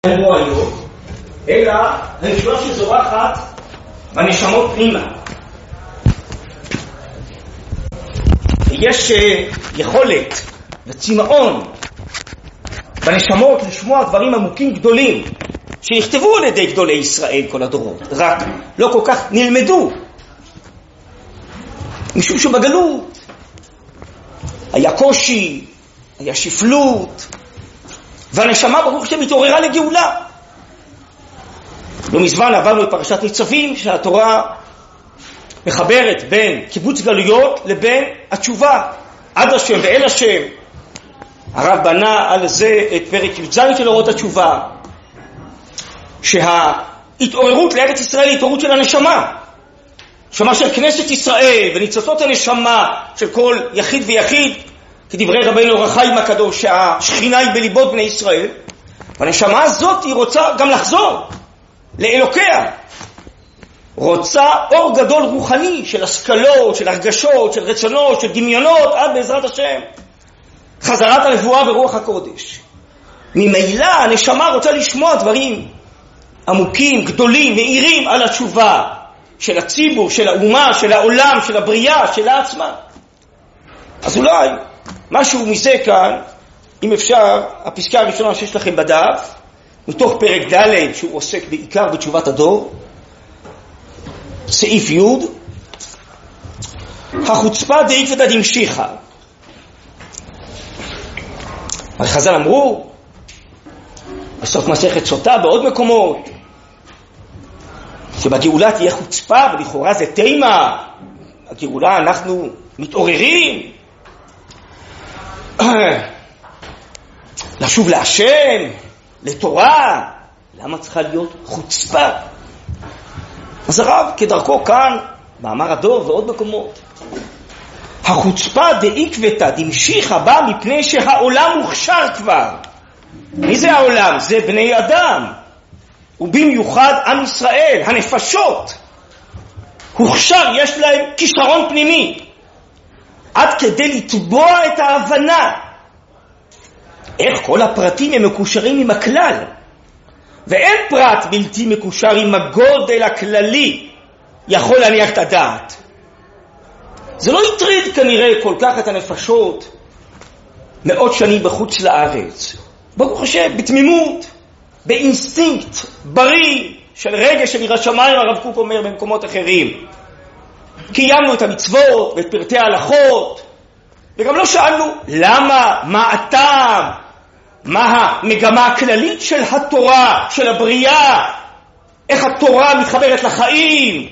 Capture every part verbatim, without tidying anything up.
לא היום, אלא הישועה שזורחת בנשמות פנימה. יש יכולת וצמאון בנשמות לשמוע דברים עמוקים גדולים שנכתבו על ידי גדולי ישראל כל הדורות, רק לא כל כך נלמדו, משום שבגלות היה קושי, היה שפלות, והנשמה ברוך השם התעוררה לגאולה. לא מזמן עברנו את פרשת ניצבים, שהתורה מחברת בין קיבוץ גלויות לבין התשובה, עד השם ואל השם. הרב בנה על זה את פרק י"ז של אורות התשובה, שההתעוררות לארץ ישראל היא התעוררות של הנשמה, נשמה של כנסת ישראל, וניצוצות הנשמה של כל יחיד ויחיד, כדברי רבינו אור החיים הקדוש, שהשכינה היא בליבות בני ישראל, והנשמה הזאת היא רוצה גם לחזור לאלוקיה, רוצה אור גדול רוחני של השכלות, של הרגשות, של רצונות, של דמיונות, עד בעזרת השם חזרת הנבואה ורוח הקודש. ממילא הנשמה רוצה לשמוע דברים עמוקים, גדולים, מאירים על התשובה של הציבור, של האומה, של העולם, של הבריאה, של העצמה. אז אולי משהו מזה כאן, אם אפשר, הפסקה הראשונה שיש לכם בדף, מתוך פרק ד' שהוא עוסק בעיקר בתשובת הדור, סעיף י', החוצפה דעיקתא דמשיחא. החז"ל אמרו בסוף מסכת סוטה בעוד מקומות שבגאולה תהיה חוצפה, ולכאורה זה תימה, הגאולה אנחנו מתעוררים לשוב להשם, לתורה. למה צריכה להיות חוצפה? אז הרב כדרכו כאן מאמר הדור ועוד מקומות, החוצפה דעיקתא דמשיחא בא מפני שהעולם מוכשר כבר. מי זה העולם? זה בני אדם, ובמיוחד עם ישראל, הנפשות הוכשר, יש להם כישרון פנימי עד כדי לתבוע את ההבנה איך כל הפרטים הם מקושרים עם הכלל, ואין פרט בלתי מקושר עם הגודל הכללי יכול להניח את הדעת. זה לא יטריד כנראה כל כך את הנפשות מאות שנים בחוץ לארץ, ברוך השם, בתמימות, באינסטינקט בריא של רגש של יראת שמיים. הרב קוק אומר במקומות אחרים, קיימנו את המצוות ואת פרטי ההלכות, וגם לא שאלנו למה, מה הטעם, מה המגמה הכללית של התורה, של הבריאה, איך התורה מתחברת לחיים.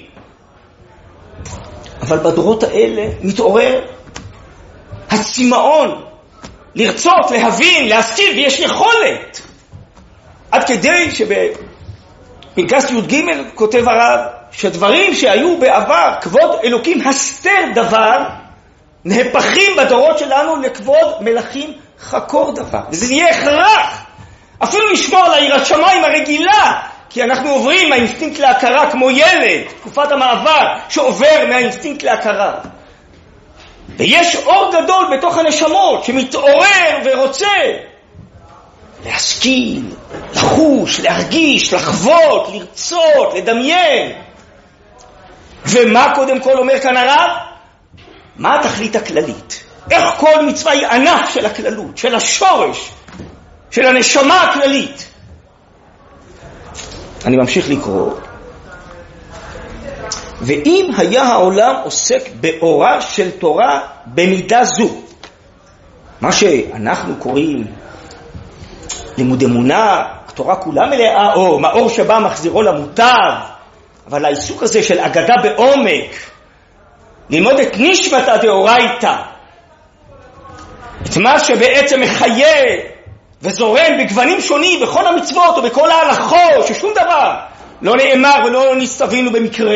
אבל בדורות האלה מתעורר הצמאון לרצות, להבין, להשכיל, ויש יכולת, עד כדי שבפנקס י"ג כותב הרב שדברים שהיו בעבר כבוד אלוקים הסתר דבר, נהפכים בדורות שלנו לכבוד מלכים חקור דבר. וזה נהיה הכרח אפילו לשמור על יראת שמיים הרגילה, כי אנחנו עוברים מהאינסטינקט להכרה כמו ילד, תקופת המעבר שעובר מהאינסטינקט להכרה. ויש אור גדול בתוך הנשמות שמתעורר ורוצה להשכיל, לחוש, להרגיש, לחוות, לרצות, לדמיין. ומה קודם כל אומר כאן הרב? מה התכלית הכללית? איך כל מצווה היא ענף של הכללות, של השורש, של הנשמה הכללית. אני ממשיך לקרוא. ואם היה העולם עוסק באורה של תורה במידה זו, מה שאנחנו קוראים לימוד אמונה, התורה כולה מלאה אור, מאור שבא מחזירו למוטב, אבל העיסוק הזה של אגדה בעומק, ללמוד את נשמתא דאורייתא, את מה שבעצם מחיה וזורם בגוונים שונים בכל המצוות ובכל ההלכות, ששום דבר לא נאמר ולא נסתווינו במקרה,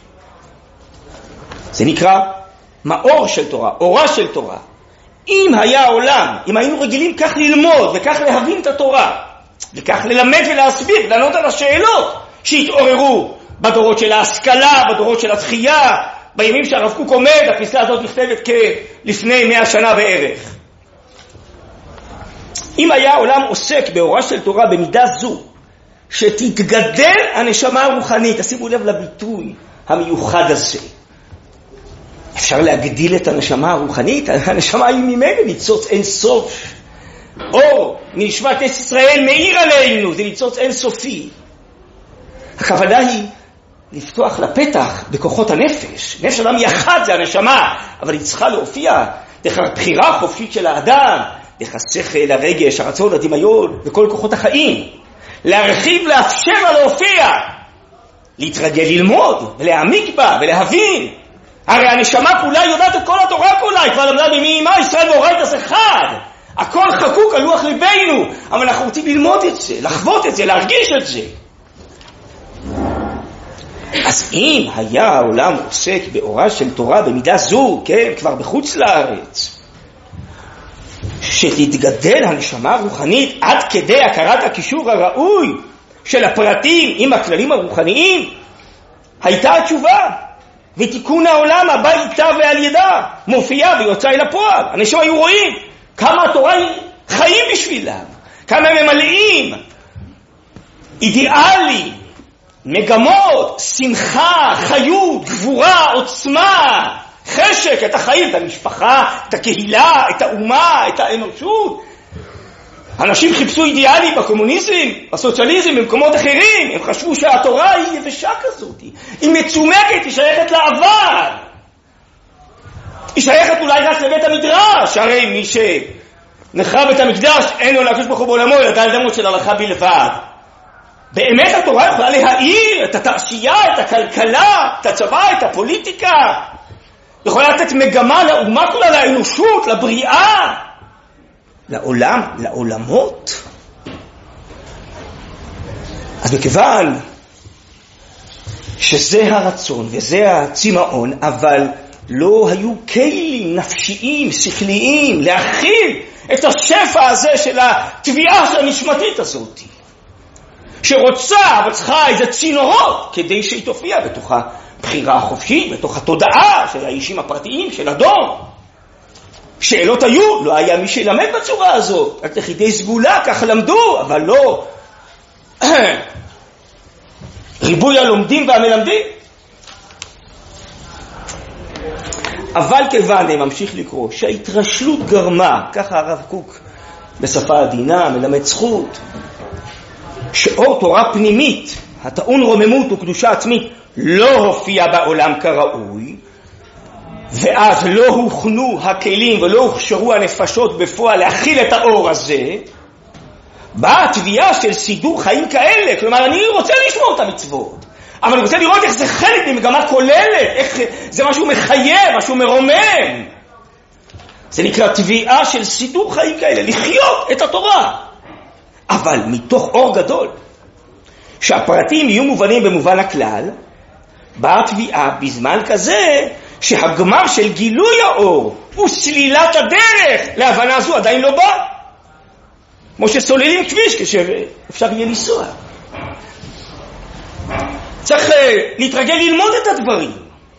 זה נקרא מאור של תורה, אורה של תורה. אם היה העולם, אם היינו רגילים כך ללמוד וכך להבין את התורה, וכך ללמד ולהסביר, לענות על השאלות שהתעוררו בדורות של ההשכלה, בדורות של התחייה, בימים שהרב קוק עומד, הפסקה הזאת נכתבת כלפני מאה שנה בערך. אם היה העולם עוסק באורה של תורה במידה זו, שתתגדל הנשמה הרוחנית. תשימו לב לביטוי המיוחד הזה. אפשר להגדיל את הנשמה הרוחנית? הנשמה היא ממנו ניצוץ אין סוף. אור מנשמת ישראל מאיר עלינו, זה ניצוץ אין סופי. הכוונה היא לפתוח לפתח בכוחות הנפש. נפש אדם יחד זה הנשמה, אבל היא צריכה להופיע דרך הבחירה החופשית של האדם, דרך השכל, הרגש, הרצון, הדמיון וכל כוחות החיים. להרחיב, לאפשר לה להופיע, להתרגל ללמוד ולהעמיק בה ולהבין. הרי הנשמה כולה יודעת את כל התורה כולה, היא כבר למדה ממאימה ישראל ואורייתא אחד. הכל חקוק על לוח ליבנו, אבל אנחנו רוצים ללמוד את זה, לחוות את זה, להרגיש את זה. אז אם היה העולם עוסק באורה של תורה במידה זו, כן, כבר בחוץ לארץ, שתתגדל הנשמה הרוחנית עד כדי הכרת הקישור הראוי של הפרטים עם הכללים הרוחניים, הייתה התשובה ותיקון העולם הבא איתה ועל ידה מופיעה ויוצא אל הפועל. אנשים היו רואים כמה התורה היא חיים בשבילם, כמה הם ממלאים אידיאלים, מגמות, שמחה, חיות, גבורה, עוצמה, חשק, את החיים, את המשפחה, את הקהילה, את האומה, את האנושות. אנשים חיפשו אידיאלים בקומוניזם, בסוציאליזם, במקומות אחרים. הם חשבו שהתורה היא יבשה כזאת, היא מצומקת, היא שייכת לעבר, היא שייכת אולי רק לבית המדרש. הרי מי שנחרב את המקדש אין לו להקדוש ברוך הוא בעולמו, אלא על דמות של הלכה בלבד. באמת התורה יכולה להאיר את התעשייה, את הכלכלה, את הצבא, את הפוליטיקה, יכולה לתת מגמה לאומה כולה, לאנושות, לבריאה, לעולם, לעולמות. אז מכיוון שזה הרצון וזה הצמאון, אבל לא היו כלים נפשיים, שכליים, להכיל את השפע הזה של התביעה של הנשמתית הזאת, שרוצה אבל צריכה איזה צינורות כדי שהיא תופיע בתוך הבחירה החופשית, בתוך התודעה של האישים הפרטיים של הדור. שאלות היו, לא היה מי שילמד בצורה הזאת, רק יחידי סגולה כך למדו, אבל לא ריבוי הלומדים והמלמדים. אבל כיוון, אני ממשיך לקרוא, שההתרשלות גרמה, ככה הרב קוק בשפה עדינה מלמד זכות, שאור תורה פנימית, הטעון רוממות וקדושה עצמית, לא הופיע בעולם כראוי, ואז לא הוכנו הכלים ולא הוכשרו הנפשות בפועל להכיל את האור הזה, באה התביעה של סידור חיים כאלה. כלומר, אני רוצה לשמור את המצוות, אבל אני רוצה לראות איך זה חלק ממגמה כוללת, איך זה משהו מחייב, משהו מרומם. זה נקרא תביעה של סידור חיים כאלה, לחיות את התורה, אבל מתוך אור גדול, שהפרטים יהיו מובנים במובן הכלל. באה תביעה בזמן כזה שהגמר של גילוי האור וסלילת הדרך להבנה זו עדיין לא בא, כמו שסוללים כביש כשאפשר יהיה לנסוע. צריך להתרגל ללמוד את הדברים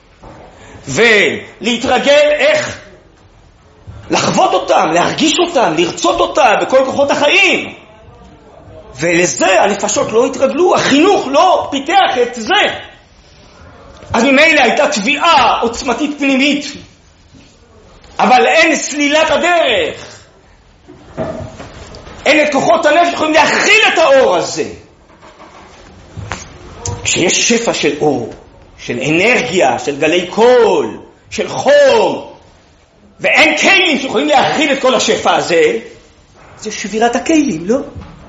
ולהתרגל איך לחוות אותם, להרגיש אותם, לרצות אותם בכל כוחות החיים. ולזה הנפשות לא התרגלו, החינוך לא פיתח את זה. אז ממילא הייתה תביעה עוצמתית פנימית, אבל אין סלילת הדרך, אין את כוחות הנפש יכולים להכיל את האור הזה. כשיש שפע של אור, של אנרגיה, של גלי קול, של חום, ואין כלים שיכולים להכיל את כל השפע הזה, זה שבירת הכלים, לא?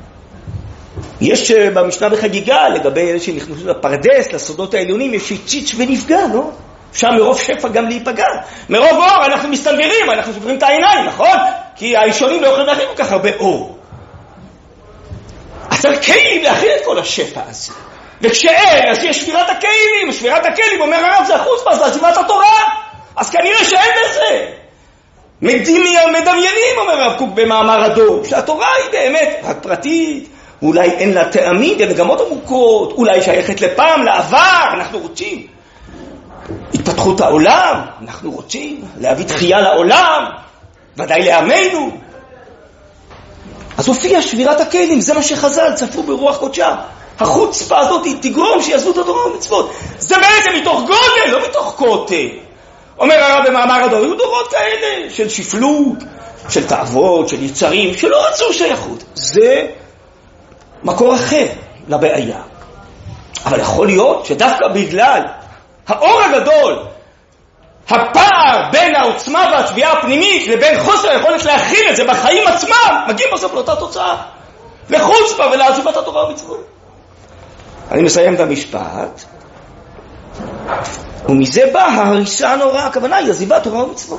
יש במשנה בחגיגה לגבי אלה שנכנסו לפרדס, לסודות העליונים, יש שיציץ ונפגע, לא? אפשר מרוב שפע גם להיפגע. מרוב אור אנחנו מסתנוורים, אנחנו סוגרים את העיניים, נכון? כי האישונים לא יכולים להכיל כל כך הרבה אור. אז צריך כלים להכיל את כל השפע הזה. וכשאין, אז יש שבירת הכלים. שבירת הכלים, אומר הרב, זה החוצפה, זה עזיבת התורה. אז כנראה שאין בזה. מדמיינים, אומר הרב קוק במאמר הדור, שהתורה היא באמת רק פרטית, אולי אין לה טעמים ומגמות עמוקות, אולי שייכת לפעם, לעבר. אנחנו רוצים התפתחות העולם, אנחנו רוצים להביא תחייה לעולם, ודאי לעמנו. אז הופיע שבירת הכלים, זה מה שחז"ל צפו ברוח קודשם. החוצפה הזאת היא תגרום שיעזבו את התורה ומצוות. זה בעצם מתוך גודל, לא מתוך קוטל. אומר הרב במאמר הדור, היו דורות כאלה של שפלות, של תאוות, של יצרים, שלא רצו שייכות. זה מקור אחר לבעיה. אבל יכול להיות שדווקא בגלל האור הגדול, הפער בין העוצמה והתביעה הפנימית לבין חוסר היכולת להכיל את זה בחיים עצמם, מגיעים בסוף לאותה תוצאה. לחוצפה ולעזיבת התורה ומצוות. אני מסיים את המשפט. ומזה באה ההריסה הנוראה, הכוונה היא עזיבת תורה ומצוות.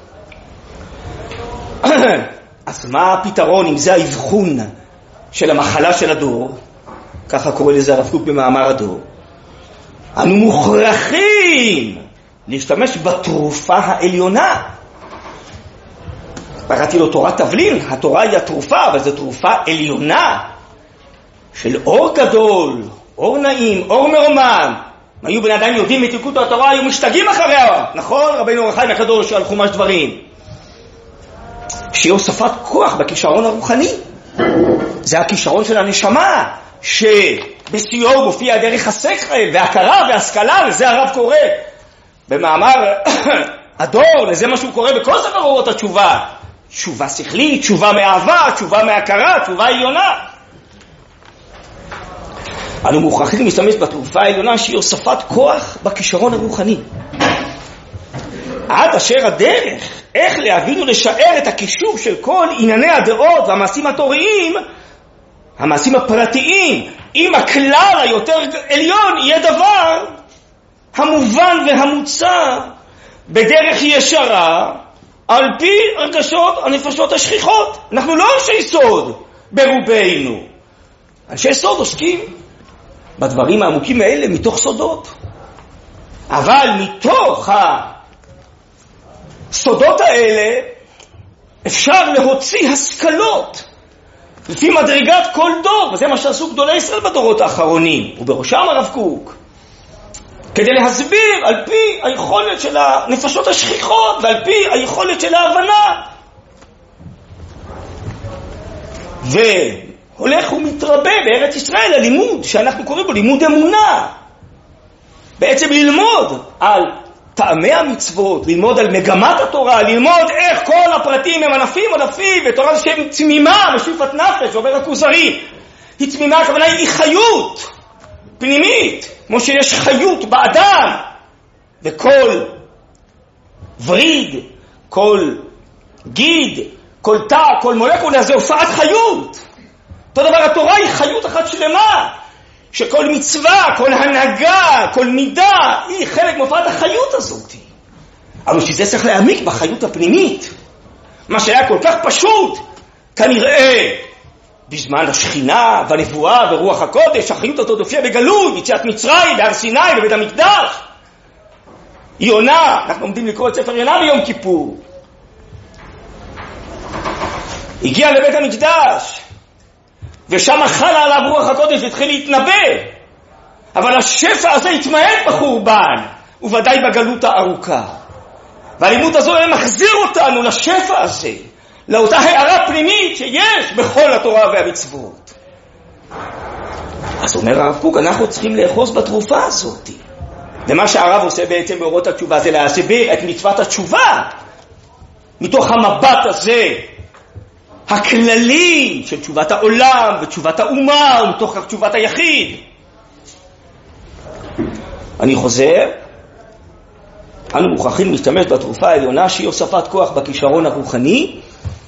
אז מה הפתרון אם זה האבחון של המחלה של הדור? ככה קורא לזה הרב קוק במאמר הדור. אנו מוכרחים להשתמש בתרופה העליונה. קראתי לו תורת תבלין, התורה היא התרופה, אבל זו תרופה עליונה של אור גדול, אור נעים, אור מרומן. אם היו בני אדם יודעים את יקות התורה, היו משתגעים אחריה. נכון? רבינו אור החיים הקדוש על חומש דברים. שהיא הוספת כוח בכישרון הרוחני. זה הכישרון של הנשמה, שבסיור מופיע דרך השכל והכרה והשכלה, וזה הרב קורא במאמר הדור, לזה מה שהוא קורא בכל ספר אורות התשובה. תשובה שכלית, תשובה מאהבה, תשובה מהכרה, תשובה עליונה. אנו מוכרחים להשתמש בתרופה העליונה שהיא הוספת כוח בכישרון הרוחני. עד אשר הדרך, איך להבין ולשער את הקישור של כל ענייני הדעות והמעשים התוריים, המעשים הפרטיים, עם הכלל היותר עליון, יהיה דבר המובן והמוצע בדרך ישרה, על פי הרגשות הנפשות השכיחות. אנחנו לא אנשי סוד ברובנו. אנשי סוד עוסקים בדברים העמוקים האלה מתוך סודות. אבל מתוך הסודות האלה אפשר להוציא השכלות לפי מדרגת כל דור, וזה מה שעשו גדולי ישראל בדורות האחרונים, ובראשם הרב קוק, כדי להסביר על פי היכולת של הנפשות השכיחות ועל פי היכולת של ההבנה. והולך ומתרבה בארץ ישראל הלימוד שאנחנו קוראים בו לימוד אמונה. בעצם ללמוד על טעמי המצוות, ללמוד על מגמת התורה, ללמוד איך כל הפרטים הם ענפים ענפים, ותורה זה שם צמימה, משופת נפש, אומר הכוזרי. היא צמימה, הכוונה היא חיות פנימית, כמו שיש חיות באדם, וכל וריד, כל גיד, כל תא, כל מולקולה, זה הופעת חיות. אותו דבר, התורה היא חיות אחת שלמה, שכל מצווה, כל הנהגה, כל מידה, היא חלק מהופעת החיות הזאת. אבל שזה צריך להעמיק בחיות הפנימית. מה שהיה כל כך פשוט, כנראה, בזמן השכינה והנבואה ורוח הקודש, החיות הזאת הופיעה בגלות, יציאת מצרים, בהר סיני, בבית המקדש. יונה, אנחנו עומדים לקרוא את ספר יונה ביום כיפור. הגיע לבית המקדש, ושם חלה עליו רוח הקודש והתחיל להתנבא. אבל השפע הזה התמעט בחורבן, וודאי בגלות הארוכה. והלימוד הזו מחזיר אותנו לשפע הזה, לאותה הערה פנימית שיש בכל התורה והמצוות. אז אומר הרב קוק, אנחנו צריכים לאחוז בתרופה הזאת. ומה שהרב עושה בעצם באורות התשובה זה להסביר את מצוות התשובה מתוך המבט הזה הכללי של תשובת העולם ותשובת האומה ומתוך כך תשובת היחיד. אני חוזר, אנו מוכרחים להשתמש בתרופה העליונה שהיא הוספת כוח בכישרון הרוחני,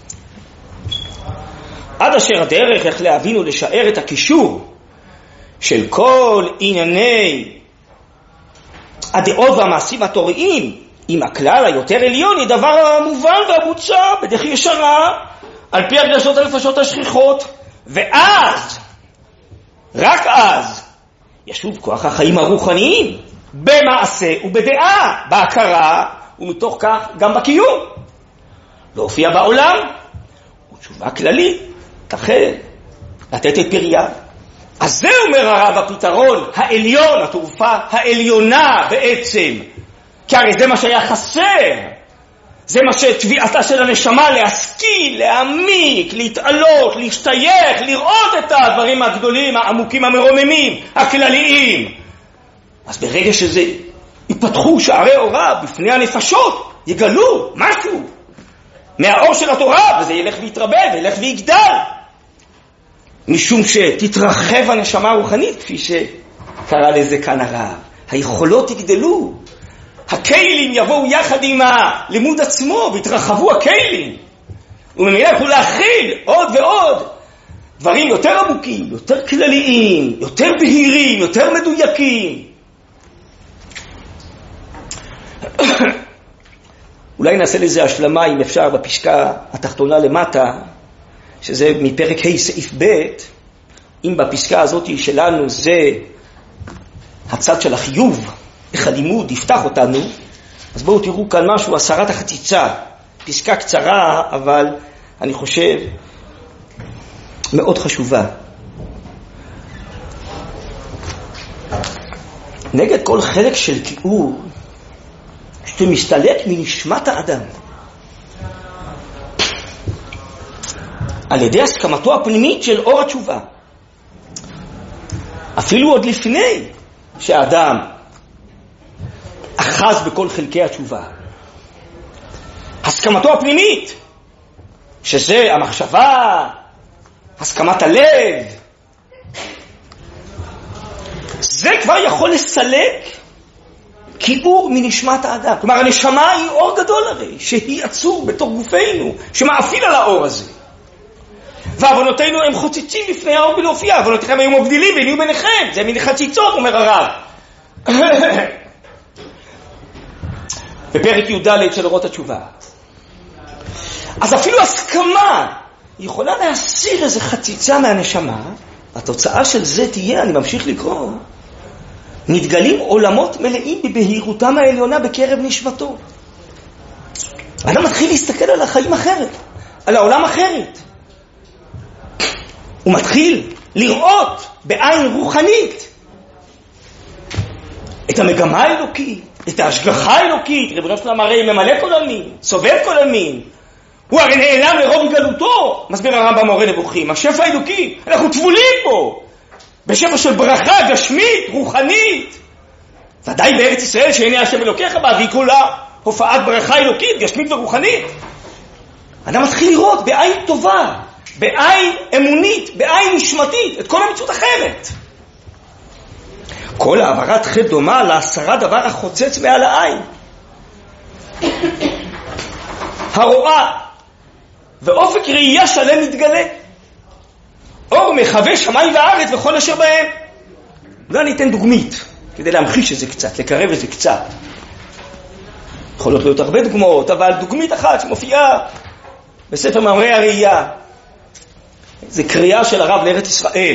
עד אשר הדרך איך להבין ולשער את הקישור של כל ענייני הדעות והמעשים התוריים עם הכלל היותר עליון, היא דבר המובן והמוצע בדרך ישרה על פי הרגשות הנפשות השכיחות. ואז, רק אז, ישוב כוח החיים הרוחניים במעשה ובדעה, בהכרה, ומתוך כך גם בקיום. להופיע בעולם, ותשובה כללית, תחל, לתת את פריה. אז זה אומר הרב הפתרון העליון, התרופה העליונה בעצם, כי הרי זה מה שהיה חסר. זה מה שתביעתה של הנשמה, להשכיל, להעמיק, להתעלות, להשתייך, לראות את הדברים הגדולים, העמוקים, המרוממים, הכלליים. אז ברגע שזה ייפתחו שערי אורה בפני הנפשות, יגלו משהו מהאור של התורה, וזה ילך ויתרבה, וילך ויגדל. משום שתתרחב הנשמה הרוחנית, כפי שקרא לזה כאן הרב. היכולות יגדלו. הכלים יבואו יחד עם הלימוד עצמו, והתרחבו הכלים. וממילא יכולו להכיל עוד ועוד דברים יותר עמוקים, יותר כלליים, יותר בהירים, יותר מדויקים. אולי נעשה לזה השלמה, אם אפשר, בפסקה התחתונה למטה, שזה מפרק ה' סעיף ב', אם בפסקה הזאת שלנו זה הצד של החיוב, איך הלימוד יפתח אותנו, אז בואו תראו כאן משהו, הסרת החציצה. פסקה קצרה, אבל אני חושב מאוד חשובה. נגד כל חלק של תיאור שמסתלק מנשמת האדם על ידי הסכמתו הפנימית של אור התשובה, אפילו עוד לפני שהאדם אחז בכל חלקי התשובה, הסכמתו הפנימית, שזה המחשבה, הסכמת הלב, זה כבר יכול לסלק כיעור מנשמת האדם. כלומר, הנשמה היא אור גדול הרי, שהיא עצור בתור גופנו, שמאפיל על האור הזה. ועוונותינו הם חוצצים לפני האור בלהופיע, עוונותיכם היו מבדילים והיו ביניכם, זה מין חציצות, אומר הרב. בפרק י"ד של אורות התשובה. אז אפילו הסכמה יכולה להסיר איזו חציצה מהנשמה, התוצאה של זה תהיה, אני ממשיך לקרוא, מתגלים עולמות מלאים בבהירותם העליונה בקרב נשמתו. אדם מתחיל להסתכל על החיים אחרת, על העולם אחרת. הוא מתחיל לראות בעין רוחנית את המגמה האלוקית, את ההשגחה האלוקית. ריבונו של עולם הרי ממלא כל עלמין, סובב כל עלמין. הוא הרי נעלם לרוב גלותו, מסביר הרמב"ם מורה נבוכים, השפע האלוקי, אנחנו טבולים פה, בשפע של ברכה גשמית, רוחנית. ודאי בארץ ישראל שהנה השם אלוקיך בה, והיא כולה הופעת ברכה אלוקית, גשמית ורוחנית. אדם מתחיל לראות בעין טובה, בעין אמונית, בעין נשמתית, את כל המציאות אחרת. כל העברת חטא דומה להסרת דבר החוצץ מעל העין, הרואה, ואופק ראייה שלם מתגלה. אור מחווה שמיים וארץ וכל אשר בהם. אולי אני אתן דוגמית, כדי להמחיש את זה קצת, לקרב את זה קצת. יכולות להיות הרבה דוגמאות, אבל דוגמית אחת שמופיעה בספר מאמרי הראייה, זה קריאה של הרב לארץ ישראל.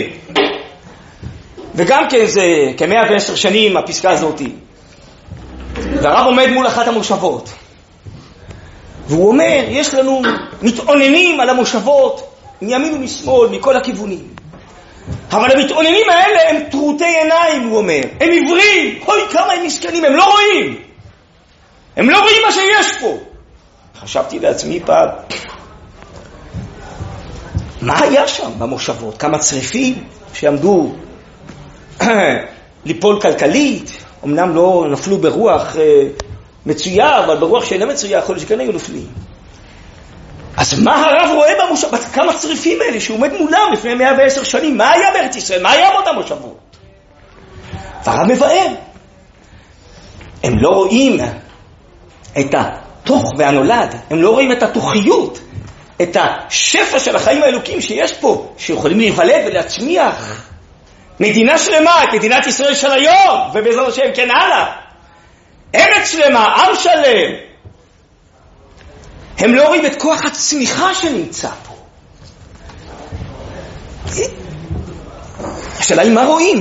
וגם כן זה כמאה ועשר שנים הפסקה הזאת. והרב עומד מול אחת המושבות. והוא אומר, יש לנו מתעוננים על המושבות, מימין ומשמאל, מכל הכיוונים. אבל המתעוננים האלה הם טרוטי עיניים, הוא אומר. הם עיוורים, אוי כמה הם מסכנים, הם לא רואים. הם לא רואים מה שיש פה. חשבתי לעצמי פעם, מה היה שם במושבות? כמה צריפים שעמדו ליפול כלכלית, אמנם לא נפלו ברוח מצויה, אבל ברוח שאינה מצויה, יכול להיות שכן היו נופלים. אז מה הרב רואה במושבות? כמה צריפים האלה שהוא עומד מולם לפני מאה ועשר שנים? מה היה בארץ ישראל? מה היה באותם מושבות? והרב מבאר. הם לא רואים את התוך והנולד, הם לא רואים את התוכיות, את השפע של החיים האלוקים שיש פה, שיכולים להיוולד ולהצמיח מדינה שלמה, את מדינת ישראל של היום, ובעזרת השם כן הלאה. ארץ שלמה, עם שלם. הם לא רואים את כוח הצמיחה שנמצא פה. השאלה היא מה רואים?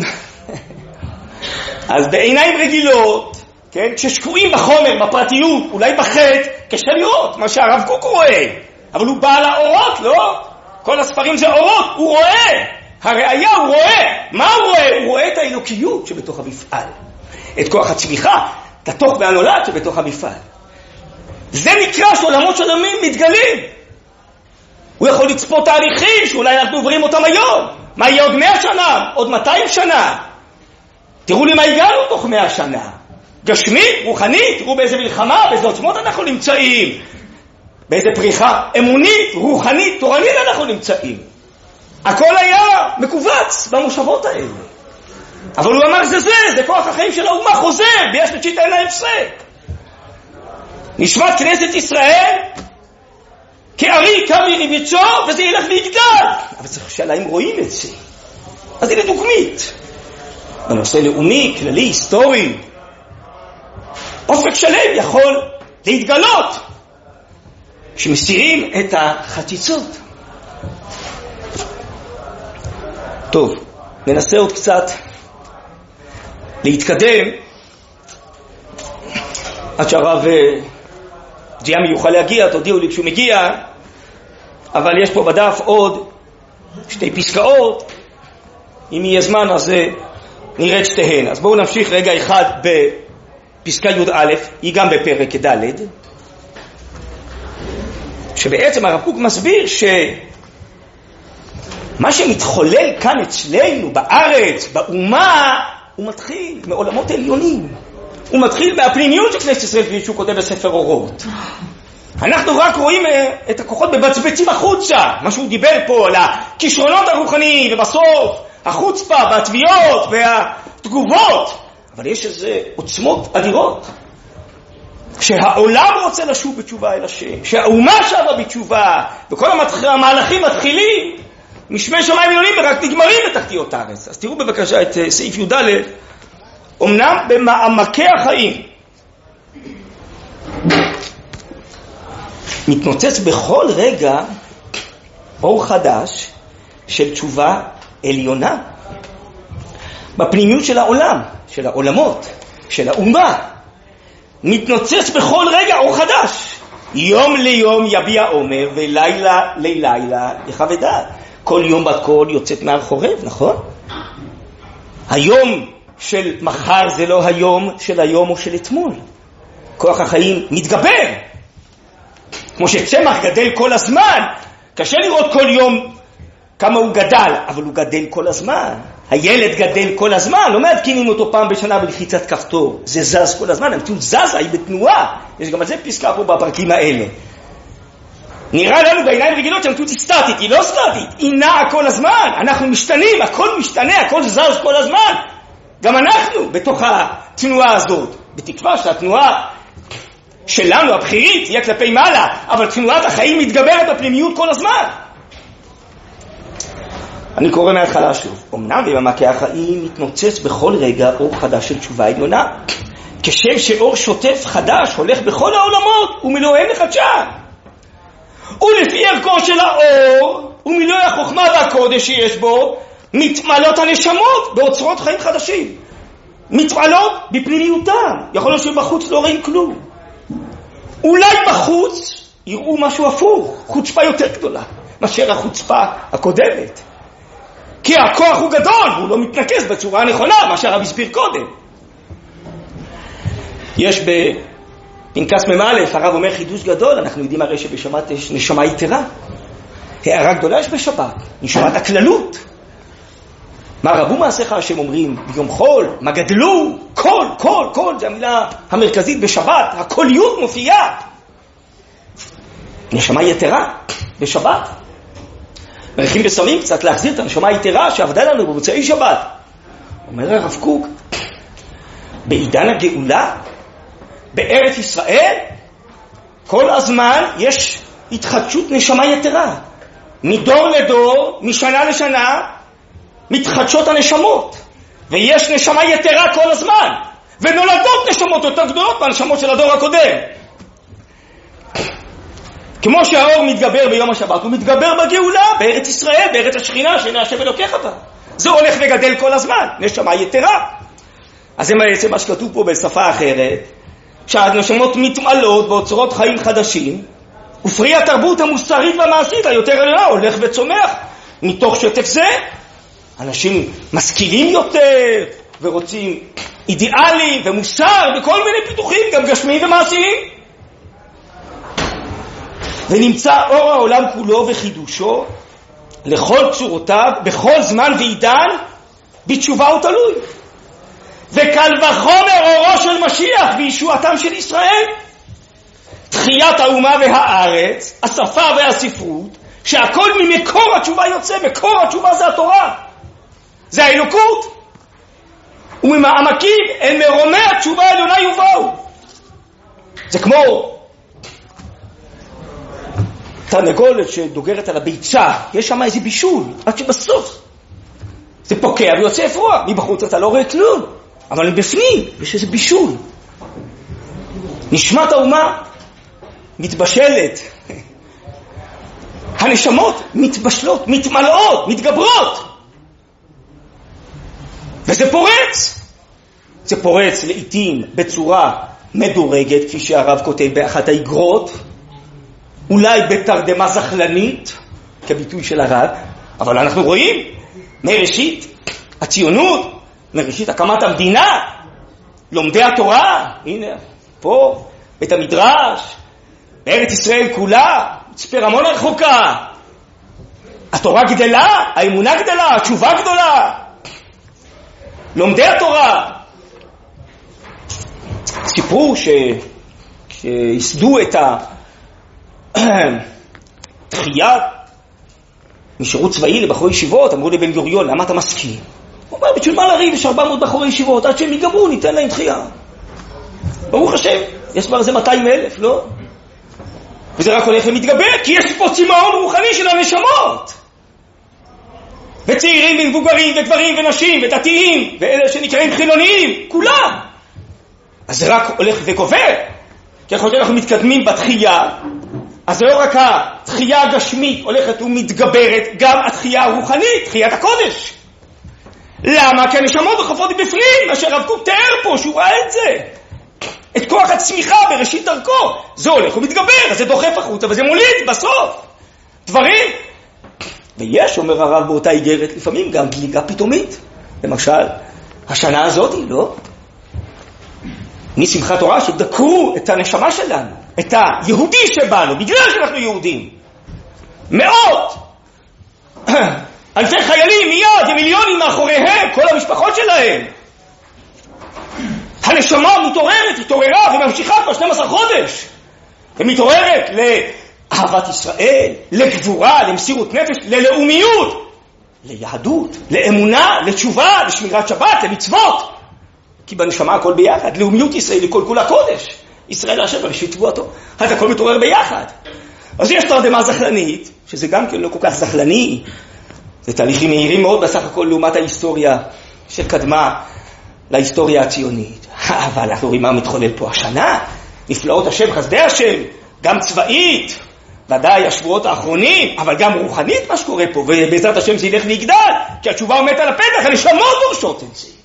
אז בעיניים רגילות, כן, כששקועים בחומר, בפרטיות, אולי בחטא, קשה לראות מה שהרב קוק רואה. אבל הוא בעל האורות, לא? כל הספרים זה אורות, הוא רואה. הראיה הוא רואה. מה הוא רואה? הוא רואה את האלוקיות שבתוך המפעל. את כוח הצמיחה, את התוך והנולד שבתוך המפעל. זה נקרא שעולמות שלמים מתגלים. הוא יכול לצפות תהליכים שאולי אנחנו עוברים אותם היום. מה יהיה עוד מאה שנה? עוד מאתיים שנה? תראו לי מה הגענו תוך מאה שנה. גשמית, רוחנית, תראו באיזה מלחמה, באיזה עוצמות אנחנו נמצאים. באיזה פריחה אמונית, רוחנית, תורנית אנחנו נמצאים. הכל היה מקובץ במושבות האלה. אבל הוא אמר זה זה, זה כוח החיים של האומה חוזר, ביש שלישית אין לה הפסק. נשמת כנסת ישראל, כארי קם מריביצו, וזה ילך ויגדל. אבל צריך שאלה אם רואים את זה. אז הנה דוגמית. בנושא לאומי, כללי, היסטורי, אופק שלם יכול להתגלות כשמסירים את החציצות. טוב, ננסה עוד קצת להתקדם עד שהרב ג'יאמי יוכל להגיע, תודיעו לי כשהוא מגיע, אבל יש פה בדף עוד שתי פסקאות, אם יהיה זמן אז נראה את שתיהן. אז בואו נמשיך רגע אחד בפסקה י' א', היא גם בפרק ד', שבעצם הרב קוק מסביר שמה שמתחולל כאן אצלנו בארץ, באומה, הוא מתחיל מעולמות עליונים. הוא מתחיל מהפנימיות של כנסת ישראל, כפי שהוא כותב בספר אורות. אנחנו רק רואים את הכוחות בבצבצים החוצה, מה שהוא דיבר פה על הכישרונות הרוחניים, ובסוף החוצפה והתביעות והתגובות. אבל יש איזה עוצמות אדירות. שהעולם רוצה לשוב בתשובה אל השם, שהאומה שבה בתשובה, וכל המהלכים מתחילים משמי שמיים עליונים ורק נגמרים בתחתיות הארץ. אז תראו בבקשה את סעיף י' א', אמנם במעמקי החיים מתנוצץ בכל רגע אור חדש של תשובה עליונה בפנימיות של העולם, של העולמות, של האומה. מתנוצץ בכל רגע אור חדש. יום ליום יביע עומר ולילה ללילה יכבדה. כל יום בת קול יוצאת מהר חורב, נכון? היום של מחר זה לא היום של היום או של אתמול. כוח החיים מתגבר. כמו שצמח גדל כל הזמן, קשה לראות כל יום כמה הוא גדל, אבל הוא גדל כל הזמן. הילד גדל כל הזמן, לא מעדכנים אותו פעם בשנה בלחיצת כפתור. זה זז כל הזמן, המציאות זזה, היא בתנועה. יש גם על זה פסקה פה בפרקים האלה. נראה לנו בעיניים רגילות שהמציאות היא סטטית, היא לא סטטית, היא נעה כל הזמן. אנחנו משתנים, הכל משתנה, הכל זז כל הזמן. גם אנחנו בתוך התנועה הזאת, בתקווה שהתנועה שלנו, הבחירית, תהיה כלפי מעלה, אבל תנועת החיים מתגברת בפנימיות כל הזמן. אני קורא מההתחלה שוב. אמנם במעמקי החיים מתנוצץ בכל רגע אור חדש של תשובה עליונה, כשם שאור שוטף חדש הולך בכל העולמות ומילואיהם לחדשם. ולפי ערכו של האור ומילואי החוכמה והקודש שיש בו, מתמלות הנשמות באוצרות חיים חדשים. מתמלות בפנימיותם. יכול להיות שבחוץ לא רואים כלום. אולי בחוץ יראו משהו הפוך, חוצפה יותר גדולה מאשר החוצפה הקודמת. כי הכוח הוא גדול, והוא לא מתנקס בצורה הנכונה, מה שהרב הסביר קודם. יש בפנקס ממלא, הרב אומר חידוש גדול, אנחנו יודעים הרי שבשבת יש נשמה יתרה. הערה גדולה יש בשבת, נשמת הכללות. מה רבו מעשיך השם אומרים ביום חול, מה גדלו, כל, כל, כל, זה המילה המרכזית בשבת, הקוליות מופיעה. נשמה יתרה בשבת. מריחים בסמים קצת להחזיר את הנשמה היתרה שעבדה לנו במוצאי שבת. אומר הרב קוק, בעידן הגאולה, בארץ ישראל, כל הזמן יש התחדשות נשמה יתרה. מדור לדור, משנה לשנה, מתחדשות הנשמות. ויש נשמה יתרה כל הזמן. ונולדות נשמות יותר גדולות מהנשמות של הדור הקודם. כמו שהאור מתגבר ביום השבת, הוא מתגבר בגאולה, בארץ ישראל, בארץ השכינה, שהנה השם אלוקיך בה. זה הולך וגדל כל הזמן, נשמה יתרה. אז זה בעצם מה שכתוב פה בשפה אחרת, שהנשמות מתמלאות באוצרות חיים חדשים, ופרי התרבות המוסרית והמעשית היותר עליונה הולך וצומח. מתוך שטף זה, אנשים משכילים יותר, ורוצים אידיאלים ומוסר, וכל מיני פיתוחים, גם גשמיים ומעשיים. ונמצא אור העולם כולו וחידושו לכל צורותיו בכל זמן ועידן בתשובה הוא תלוי. וקל וחומר אורו של משיח וישועתם של ישראל. תחיית האומה והארץ, השפה והספרות, שהכל ממקור התשובה יוצא. מקור התשובה זה התורה, זה האלוקות. וממעמקים אל מרומי התשובה העליונה יובאו. זה כמו תרנגולת שדוגרת על הביצה, יש שם איזה בישול, עד שבסוף זה פוקע ויוצא אפרוע. מבחוץ אתה לא רואה כלום, אבל בפנים יש איזה בישול. נשמת האומה מתבשלת, הנשמות מתבשלות, מתמלאות, מתגברות, וזה פורץ. זה פורץ לעתים בצורה מדורגת, כפי שהרב כותב באחת האגרות, אולי בתרדמה זחלנית כביטוי של הרב, אבל אנחנו רואים מראשית הציונות, מראשית הקמת המדינה, לומדי התורה, הנה פה בית המדרש, בארץ ישראל כולה, מצפה רמון הרחוקה, התורה גדלה, האמונה גדלה, התשובה גדולה, לומדי התורה. סיפרו ש... שהסדו את התחייה משירות צבאי לבחורי ישיבות, אמרו לבן גוריון, למה אתה מסכים? הוא אומר, בשביל מה לריב? יש ארבע מאות בחורי ישיבות, עד שהם יגברו ניתן להם תחייה. ברוך השם, יש כבר איזה מאתיים אלף, לא? וזה רק הולך ומתגבר, כי יש פה צמאון רוחני של הנשמות. וצעירים ומבוגרים וגברים ונשים ודתיים ואלה שנקראים חילוניים, כולם. אז זה רק הולך וגובר. ככל שאנחנו מתקדמים בתחייה, אז לא רק התחייה הגשמית הולכת ומתגברת, גם התחייה הרוחנית, תחיית הקודש. למה? כי הנשמות וחופות בפנים, מה שהרב קוק תיאר פה, שהוא ראה את זה. את כוח הצמיחה בראשית דרכו. זה הולך ומתגבר, זה דוחף החוצה, וזה מוליד בסוף דברים. ויש, אומר הרב באותה איגרת, לפעמים גם דליגה פתאומית. למשל, השנה הזאת, לא? משמחת תורה שדקרו את הנשמה שלנו, את היהודי שבנו, בגלל שאנחנו יהודים. מאות, אלפי חיילים מיד, ומיליונים מאחוריהם, כל המשפחות שלהם. הנשמה מתעוררת, התעוררה וממשיכה כבר שנים עשר חודש. ומתעוררת לאהבת ישראל, לגבורה, למסירות נפש, ללאומיות, ליהדות, לאמונה, לתשובה, לשמירת שבת, למצוות. כי בנשמה הכל ביחד, לאומיות ישראל היא כל כולה קודש. ישראל השם בשביל תבואתו. אז הכל מתעורר ביחד. אז יש תרדמה זחלנית, שזה גם כן לא כל כך זחלני. זה תהליכים מהירים מאוד בסך הכל לעומת ההיסטוריה שקדמה להיסטוריה הציונית. אבל אנחנו רואים מה מתחולל פה השנה. נפלאות השם, חסדי השם, גם צבאית, ודאי השבועות האחרונים, אבל גם רוחנית מה שקורה פה. ובעזרת השם זה ילך ויגדל, כי התשובה עומדת על הפתח, הנשמות דורשות את זה.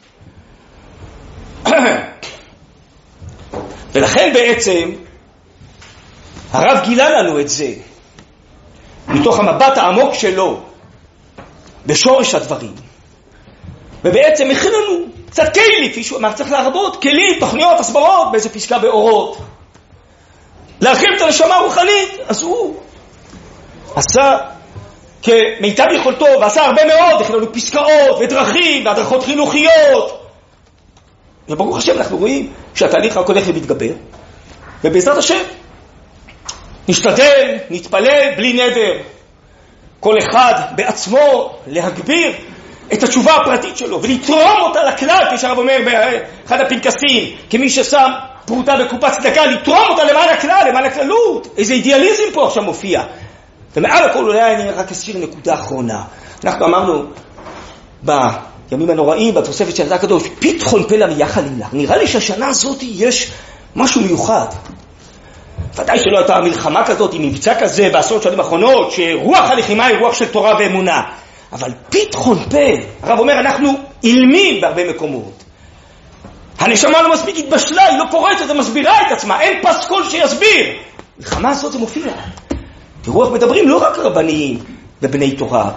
ולכן בעצם הרב גילה לנו את זה מתוך המבט העמוק שלו בשורש הדברים, ובעצם מכין לנו קצת כלי, כפי שהוא אמר, צריך להרבות כלים, תוכניות, הסברות, באיזה פסקה באורות, להרחיב את הנשמה הרוחנית. אז הוא עשה כמיטב יכולתו ועשה הרבה מאוד, הכין לנו פסקאות ודרכים והדרכות חינוכיות, וברוך השם אנחנו רואים שהתהליך רק הולך ומתגבר, ובעזרת השם נשתדל, נתפלל בלי נדר, כל אחד בעצמו להגביר את התשובה הפרטית שלו ולתרום אותה לכלל, כפי שהרב אומר באחד הפנקסים, כמי ששם פרוטה בקופת צדקה, לתרום אותה למען הכלל, למען הכללות. איזה אידיאליזם פה עכשיו מופיע. ומעל הכל אולי אני רק אסיר נקודה אחרונה. אנחנו אמרנו בימים הנוראים, בתוספת של הקדוש, פתחון פה למיה חלילה. נראה לי שהשנה הזאת יש משהו מיוחד. ודאי שלא הייתה מלחמה כזאת עם מבצע כזה בעשרות שנים האחרונות, שרוח הלחימה היא רוח של תורה ואמונה. אבל פתחון פה, הרב אומר, אנחנו אילמים בהרבה מקומות. הנשמה לא מספיק התבשלה, היא לא פורצת ומסבירה את עצמה, אין פסקול שיסביר. מלחמה הזאת זה מופיע. תראו איך מדברים לא רק רבניים ובני תורה,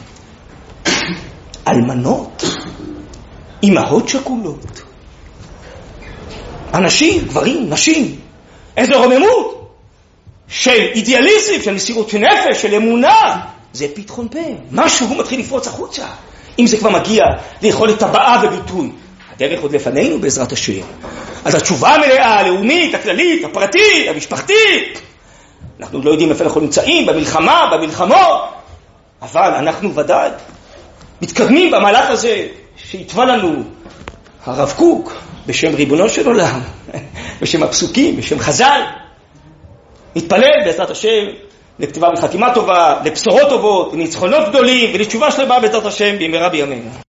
אלמנות, אמהות שכולות, אנשים, גברים, נשים, איזו רוממות. של אידיאליזם, של מסירות נפש, של אמונה, זה פתחון פה. משהו הוא מתחיל לפרוץ החוצה. אם זה כבר מגיע ליכולת הבעה וביטוי. הדרך עוד לפנינו בעזרת השם. אז התשובה המלאה, הלאומית, הכללית, הפרטית, המשפחתית, אנחנו לא יודעים איפה אנחנו נמצאים, במלחמה, במלחמות, אבל אנחנו ודאי מתקדמים במהלך הזה שהתווה לנו הרב קוק בשם ריבונו של עולם, בשם הפסוקים, בשם חז"ל. נתפלל בעזרת השם לכתיבה וחתימה טובה, לבשורות טובות, לניצחונות גדולים ולתשובה שלמה בעזרת השם במהרה בימינו.